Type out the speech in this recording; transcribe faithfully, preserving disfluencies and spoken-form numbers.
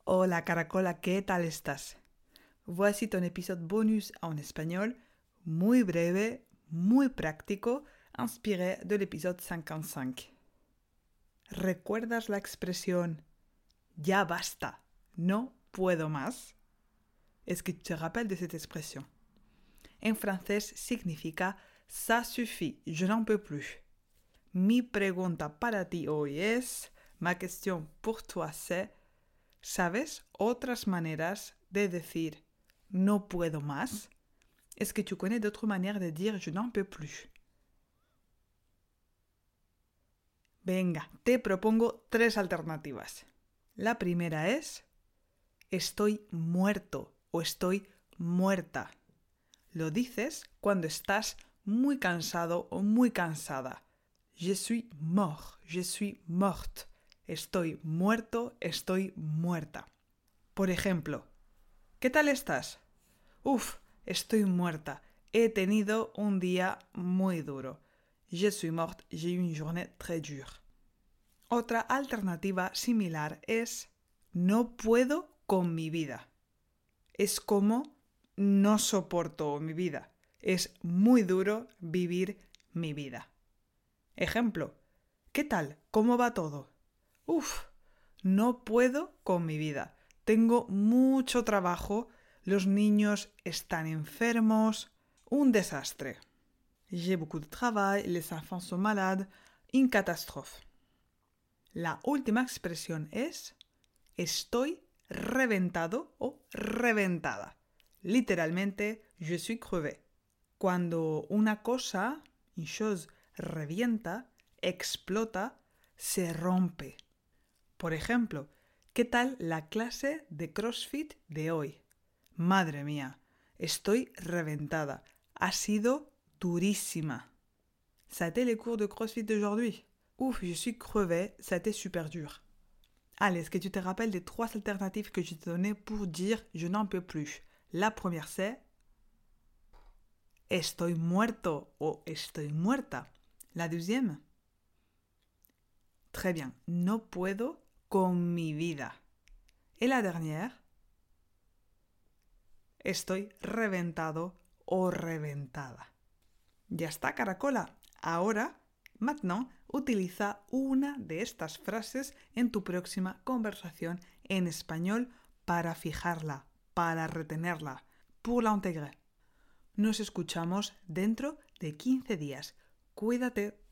Hola Caracola, ¿qué tal estás? Voici ton épisode bonus en espagnol, muy breve, muy práctico, inspiré de l'épisode cinquante-cinq. ¿Recuerdas la expresión ya basta, no puedo más? Est-ce que tu te rappelles de cette expression? En francés significa ça suffit, je n'en peux plus. Mi pregunta para ti hoy es, ma question pour toi c'est, ¿sabes otras maneras de decir no puedo más? Est-ce que tu connais d'autres manières de dire je n'en peux plus? Venga, te propongo tres alternativas. La primera es estoy muerto o estoy muerta. Lo dices cuando estás muy cansado o muy cansada. Je suis mort, je suis morte. Estoy muerto, estoy muerta. Por ejemplo, ¿qué tal estás? Uf, estoy muerta. He tenido un día muy duro. Je suis morte, j'ai eu une journée très dure. Otra alternativa similar es no puedo con mi vida. Es como no soporto mi vida. Es muy duro vivir mi vida. Ejemplo, ¿qué tal? ¿Cómo va todo? Uf, no puedo con mi vida. Tengo mucho trabajo, los niños están enfermos, un desastre. J'ai beaucoup de travail, les enfants sont malades, une catastrophe. La última expresión es estoy reventado o reventada. Literalmente, je suis crevé. Cuando una cosa, une chose, revienta, explota, se rompe. Por ejemplo, ¿qué tal la clase de CrossFit de hoy? Madre mía, estoy reventada. Ha sido durísima. Ça a été les cours de CrossFit d'aujourd'hui? Ouf, je suis crevée, ça a été super dur. Allez, est-ce que tu te rappelles des trois alternatives que je t'ai données pour dire je n'en peux plus? La première c'est estoy muerto o estoy muerta. La deuxième? Très bien, no puedo con mi vida. Et la dernière? Estoy reventado o reventada. Ya está, Caracola. Ahora, maintenant, utiliza una de estas frases en tu próxima conversación en español para fijarla, para retenerla, pour l'intégrer. Nos escuchamos dentro de quince días. Cuídate.